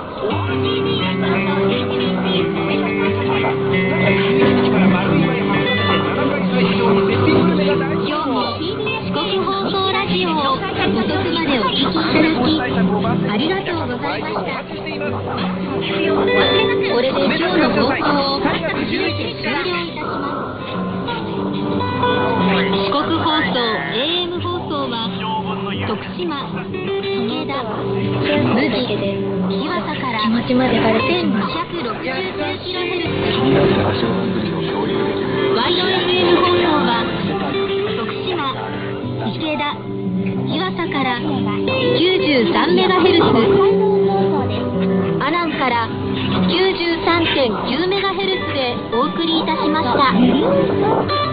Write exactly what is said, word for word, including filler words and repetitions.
四国放送ラジオを遅くまでお聞きいただきありがとうございました。これで今日の放送を全て終了いたします。四国放送 エーエム 放送は徳島、池田、牟岐、日和佐からせんにひゃくろくじゅうきゅうキロヘルツ、ワイオーエフエム 放送は徳島、池田、日和佐から きゅうじゅうさんメガヘルツ、阿南から きゅうじゅうさんてんきゅうメガヘルツ でお送りいたしました。